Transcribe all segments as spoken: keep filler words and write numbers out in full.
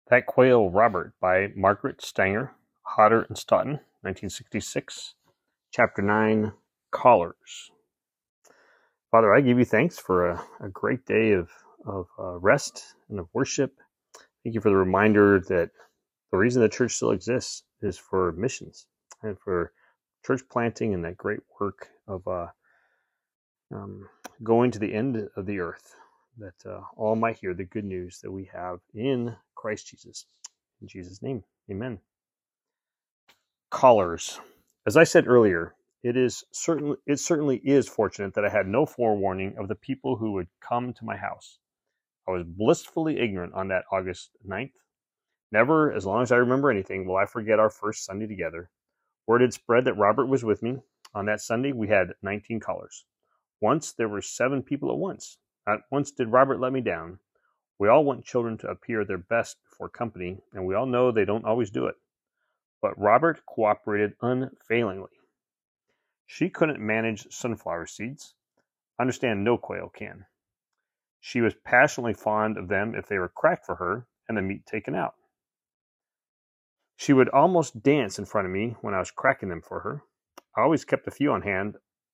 That Quail, Robert, by Margaret Stanger, Hodder and Stoughton, nineteen sixty-six, Chapter nine, Callers. Father, I give you thanks for a, a great day of, of uh, rest and of worship. Thank you for the reminder that the reason the church still exists is for missions and for church planting and that great work of uh, um, going to the end of the earth, that uh, all might hear the good news that we have in Christ Jesus. In Jesus' name, amen. Callers. As I said earlier, it is certain it certainly is fortunate that I had no forewarning of the people who would come to my house. I was blissfully ignorant on that August ninth. Never, as long as I remember anything, will I forget our first Sunday together. Word had spread that Robert was with me. On that Sunday, we had nineteen callers. Once there were seven people at once. Not once did Robert let me down. We all want children to appear their best before company, and we all know they don't always do it. But Robert cooperated unfailingly. She couldn't manage sunflower seeds. Understand no quail can. She was passionately fond of them if they were cracked for her and the meat taken out. She would almost dance in front of me when I was cracking them for her. I always kept a few on hand.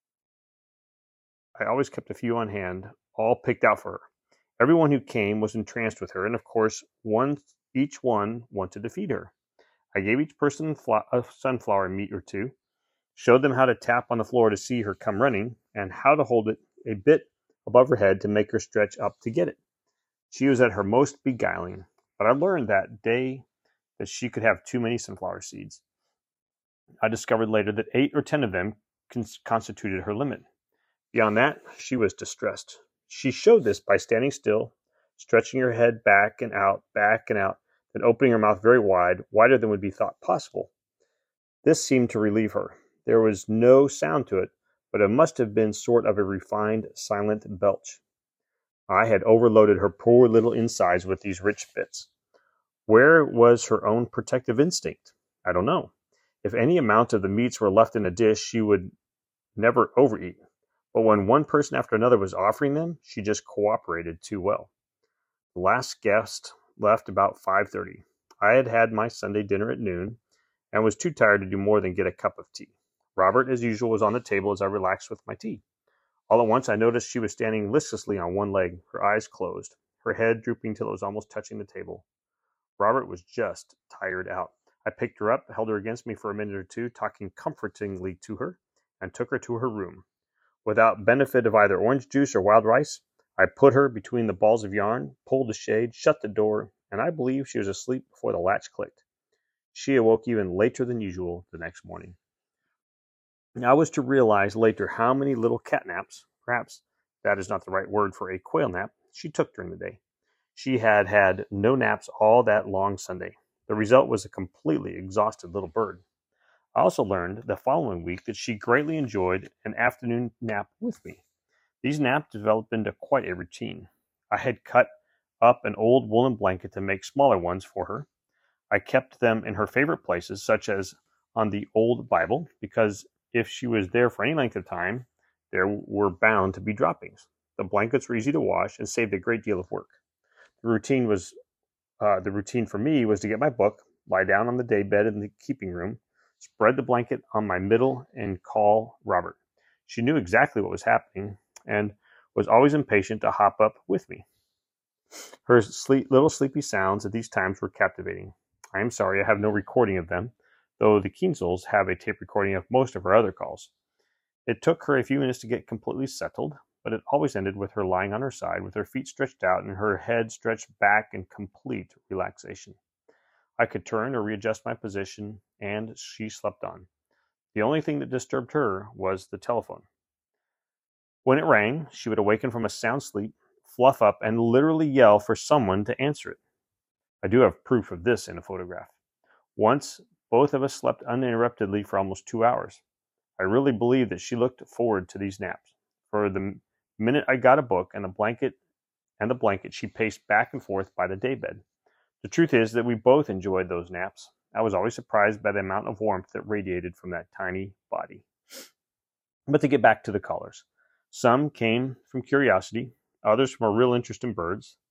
I always kept a few on hand, all picked out for her. Everyone who came was entranced with her, and of course, one each one wanted to feed her. I gave each person a sunflower meat or two, showed them how to tap on the floor to see her come running, and how to hold it a bit above her head to make her stretch up to get it. She was at her most beguiling, but I learned that day that she could have too many sunflower seeds. I discovered later that eight or ten of them constituted her limit. Beyond that, she was distressed. She showed this by standing still, stretching her head back and out, back and out, then opening her mouth very wide, wider than would be thought possible. This seemed to relieve her. There was no sound to it, but it must have been sort of a refined, silent belch. I had overloaded her poor little insides with these rich bits. Where was her own protective instinct? I don't know. If any amount of the meats were left in a dish, she would never overeat. But when one person after another was offering them, she just cooperated too well. The last guest left about five thirty. I had had my Sunday dinner at noon and was too tired to do more than get a cup of tea. Robert, as usual, was on the table as I relaxed with my tea. All at once, I noticed she was standing listlessly on one leg, her eyes closed, her head drooping till it was almost touching the table. Robert was just tired out. I picked her up, held her against me for a minute or two, talking comfortingly to her, and took her to her room. Without benefit of either orange juice or wild rice, I put her between the balls of yarn, pulled the shade, shut the door, and I believe she was asleep before the latch clicked. She awoke even later than usual the next morning. I was to realize later how many little cat naps, perhaps that is not the right word for a quail nap, she took during the day. She had had no naps all that long Sunday. The result was a completely exhausted little bird. I also learned the following week that she greatly enjoyed an afternoon nap with me. These naps developed into quite a routine. I had cut up an old woolen blanket to make smaller ones for her. I kept them in her favorite places, such as on the old Bible, because if she was there for any length of time, there were bound to be droppings. The blankets were easy to wash and saved a great deal of work. The routine was uh, the routine for me was to get my book, lie down on the daybed in the keeping room, spread the blanket on my middle, and call Robert. She knew exactly what was happening and was always impatient to hop up with me. Her sleep, little sleepy sounds at these times were captivating. I am sorry I have no recording of them, though the Kienzels have a tape recording of most of her other calls. It took her a few minutes to get completely settled, but it always ended with her lying on her side with her feet stretched out and her head stretched back in complete relaxation. I could turn or readjust my position, and she slept on. The only thing that disturbed her was the telephone. When it rang, she would awaken from a sound sleep, fluff up, and literally yell for someone to answer it. I do have proof of this in a photograph. Once, both of us slept uninterruptedly for almost two hours. I really believe that she looked forward to these naps. For the minute I got a book and a blanket and the blanket, she paced back and forth by the daybed. The truth is that we both enjoyed those naps. I was always surprised by the amount of warmth that radiated from that tiny body. But to get back to the callers. Some came from curiosity, others from a real interest in birds.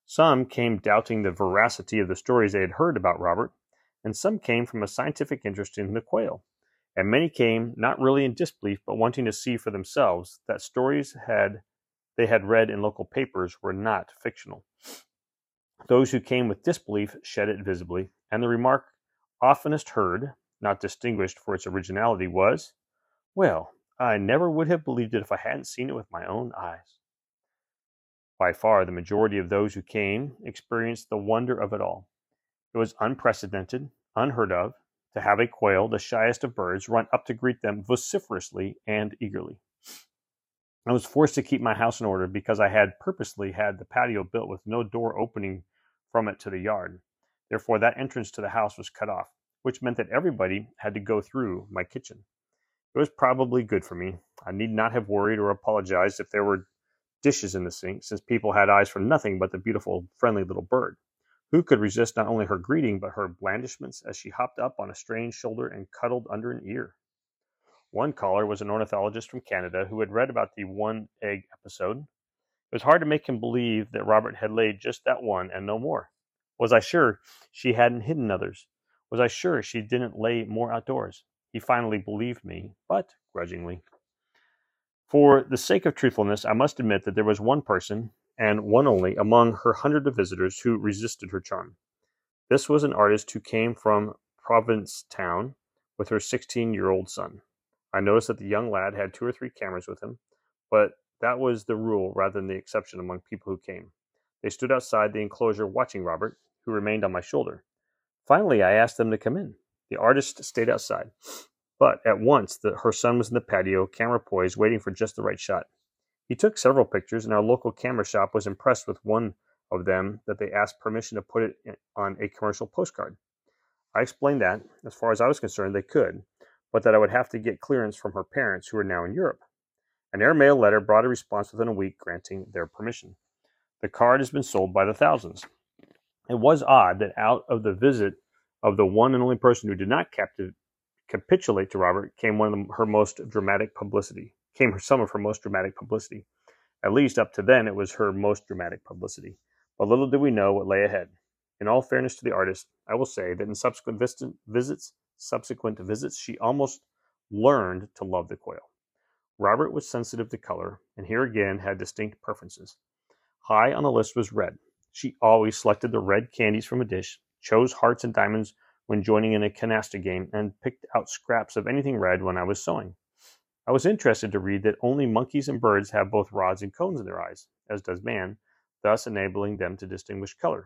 Some came doubting the veracity of the stories they had heard about Robert, and some came from a scientific interest in the quail, and many came not really in disbelief but wanting to see for themselves that stories had they had read in local papers were not fictional. Those who came with disbelief shed it visibly, and the remark oftenest heard, not distinguished for its originality, was, "Well, I never would have believed it if I hadn't seen it with my own eyes." By far the majority of those who came experienced the wonder of it all. It was unprecedented, unheard of, to have a quail, the shyest of birds, run up to greet them vociferously and eagerly. I was forced to keep my house in order because I had purposely had the patio built with no door opening from it to the yard. Therefore, that entrance to the house was cut off, which meant that everybody had to go through my kitchen. It was probably good for me. I need not have worried or apologized if there were dishes in the sink, since people had eyes for nothing but the beautiful, friendly little bird. Who could resist not only her greeting, but her blandishments as she hopped up on a strange shoulder and cuddled under an ear? One caller was an ornithologist from Canada who had read about the one-egg episode. It was hard to make him believe that Robert had laid just that one and no more. Was I sure she hadn't hidden others? Was I sure she didn't lay more outdoors? He finally believed me, but grudgingly. For the sake of truthfulness, I must admit that there was one person, and one only, among her hundred of visitors who resisted her charm. This was an artist who came from Provincetown with her sixteen-year-old son. I noticed that the young lad had two or three cameras with him, but that was the rule rather than the exception among people who came. They stood outside the enclosure watching Robert, who remained on my shoulder. Finally, I asked them to come in. The artist stayed outside, but at once the, her son was in the patio, camera poised, waiting for just the right shot. He took several pictures, and our local camera shop was impressed with one of them that they asked permission to put it on a commercial postcard. I explained that, as far as I was concerned, they could, but that I would have to get clearance from her parents, who were now in Europe. An airmail letter brought a response within a week granting their permission. The card has been sold by the thousands. It was odd that out of the visit of the one and only person who did not captive, capitulate to Robert came one of the, her most dramatic publicity. Came some of her most dramatic publicity. At least up to then, it was her most dramatic publicity. But little did we know what lay ahead. In all fairness to the artist, I will say that in subsequent visits, subsequent visits, she almost learned to love the quail. Robert was sensitive to color, and here again had distinct preferences. High on the list was red. She always selected the red candies from a dish, chose hearts and diamonds when joining in a canasta game, and picked out scraps of anything red when I was sewing. I was interested to read that only monkeys and birds have both rods and cones in their eyes, as does man, thus enabling them to distinguish color.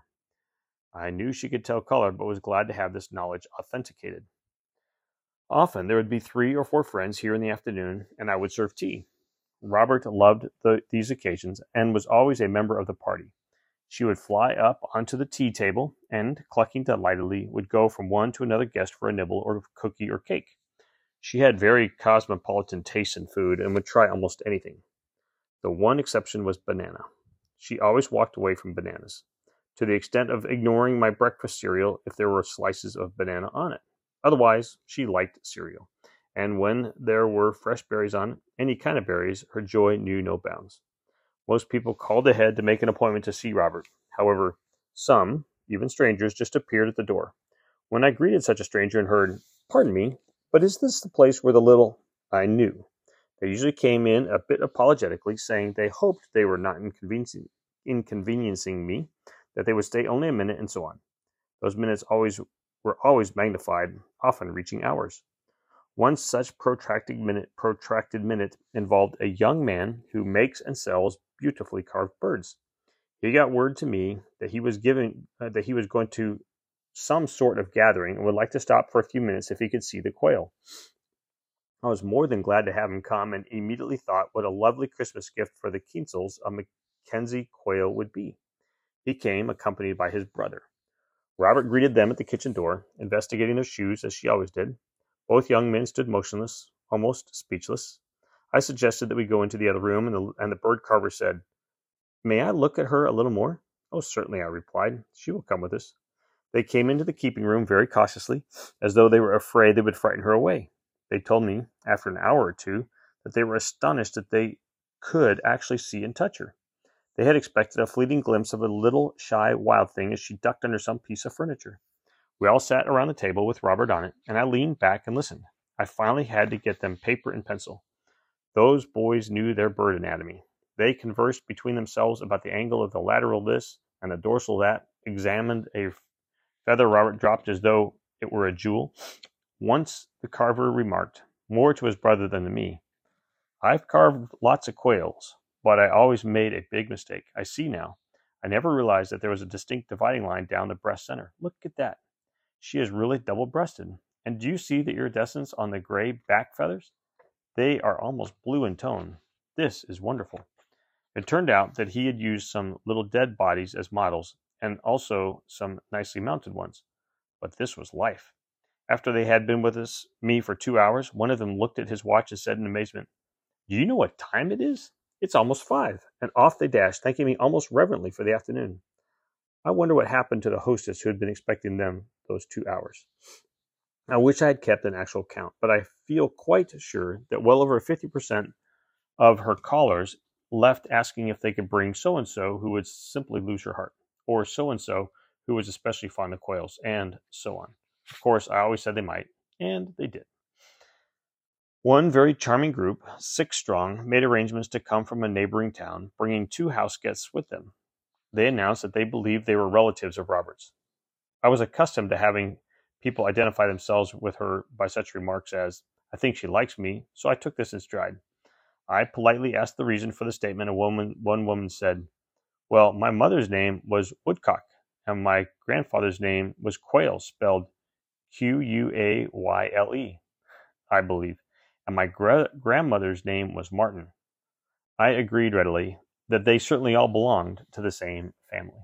I knew she could tell color, but was glad to have this knowledge authenticated. Often there would be three or four friends here in the afternoon, and I would serve tea. Robert loved the, these occasions and was always a member of the party. She would fly up onto the tea table and, clucking delightedly, would go from one to another guest for a nibble or cookie or cake. She had very cosmopolitan tastes in food and would try almost anything. The one exception was banana. She always walked away from bananas, to the extent of ignoring my breakfast cereal if there were slices of banana on it. Otherwise, she liked cereal, and when there were fresh berries on it, any kind of berries, her joy knew no bounds. Most people called ahead to make an appointment to see Robert. However, some, even strangers, just appeared at the door. When I greeted such a stranger and heard, "Pardon me, but is this the place where the little—" I knew. They usually came in a bit apologetically, saying they hoped they were not inconveniencing, inconveniencing me, that they would stay only a minute, and so on. Those minutes always were always magnified, often reaching hours. One such protracted minute, protracted minute involved a young man who makes and sells beautifully carved birds. He got word to me that he was giving uh, that he was going to some sort of gathering and would like to stop for a few minutes if he could see the quail. I was more than glad to have him come, and immediately thought what a lovely Christmas gift for the Kienzels a Mackenzie quail would be. He came, accompanied by his brother. Robert greeted them at the kitchen door, investigating their shoes as she always did. Both young men stood motionless, almost speechless. I suggested that we go into the other room, and the, and the bird carver said, "May I look at her a little more?" "Oh, certainly," I replied. "She will come with us." They came into the keeping room very cautiously, as though they were afraid they would frighten her away. They told me, after an hour or two, that they were astonished that they could actually see and touch her. They had expected a fleeting glimpse of a little shy wild thing as she ducked under some piece of furniture. We all sat around the table with Robert on it, and I leaned back and listened. I finally had to get them paper and pencil. Those boys knew their bird anatomy. They conversed between themselves about the angle of the lateral this and the dorsal that, examined a feather Robert dropped as though it were a jewel. Once the carver remarked, more to his brother than to me, "I've carved lots of quails, but I always made a big mistake. I see now. I never realized that there was a distinct dividing line down the breast center. Look at that. She is really double-breasted. And do you see the iridescence on the gray back feathers? They are almost blue in tone. This is wonderful." It turned out that he had used some little dead bodies as models, and also some nicely mounted ones. But this was life. After they had been with us, me for two hours, one of them looked at his watch and said in amazement, "Do you know what time it is? It's almost five." And off they dashed, thanking me almost reverently for the afternoon. I wonder what happened to the hostess who had been expecting them those two hours. I wish I had kept an actual count, but I feel quite sure that well over fifty percent of her callers left asking if they could bring so-and-so who would simply lose her heart, or so-and-so who was especially fond of quails, and so on. Of course, I always said they might, and they did. One very charming group, six strong, made arrangements to come from a neighboring town, bringing two house guests with them. They announced that they believed they were relatives of Robert's. I was accustomed to having people identify themselves with her by such remarks as, "I think she likes me," so I took this in stride. I politely asked the reason for the statement. A woman, one woman said, "Well, my mother's name was Woodcock, and my grandfather's name was Quayle, spelled Q U A Y L E, I believe, and my gra- grandmother's name was Martin." I agreed readily that they certainly all belonged to the same family.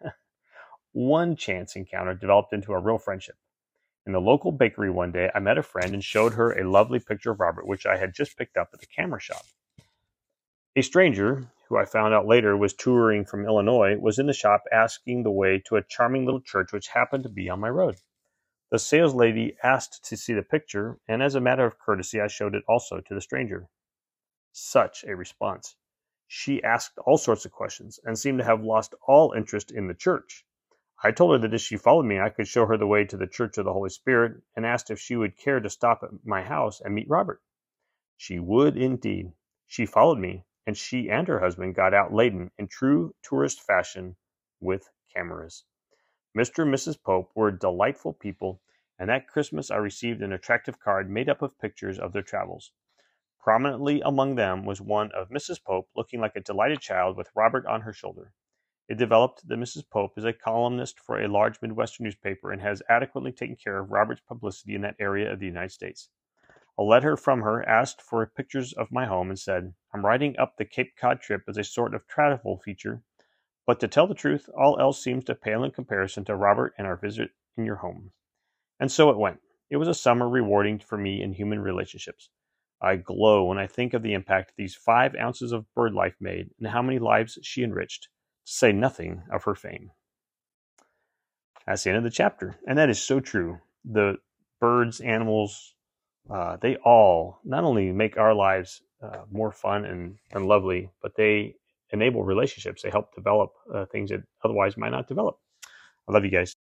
One chance encounter developed into a real friendship. In the local bakery one day, I met a friend and showed her a lovely picture of Robert, which I had just picked up at the camera shop. A stranger, who I found out later was touring from Illinois, was in the shop asking the way to a charming little church which happened to be on my road. The saleslady asked to see the picture, and as a matter of courtesy, I showed it also to the stranger. Such a response. She asked all sorts of questions and seemed to have lost all interest in the church. I told her that if she followed me, I could show her the way to the Church of the Holy Spirit, and asked if she would care to stop at my house and meet Robert. She would indeed. She followed me, and she and her husband got out laden in true tourist fashion with cameras. Mister and Missus Pope were delightful people, and that Christmas I received an attractive card made up of pictures of their travels. Prominently among them was one of Missus Pope looking like a delighted child with Robert on her shoulder. It developed that Missus Pope is a columnist for a large Midwestern newspaper and has adequately taken care of Robert's publicity in that area of the United States. A letter from her asked for pictures of my home and said, "I'm writing up the Cape Cod trip as a sort of travel feature, but to tell the truth, all else seems to pale in comparison to Robert and our visit in your home." And so it went. It was a summer rewarding for me in human relationships. I glow when I think of the impact these five ounces of bird life made and how many lives she enriched, to say nothing of her fame. That's the end of the chapter. And that is so true. The birds, animals, uh, they all not only make our lives uh, more fun and, and lovely, but they enable relationships. They help develop uh, things that otherwise might not develop. I love you guys.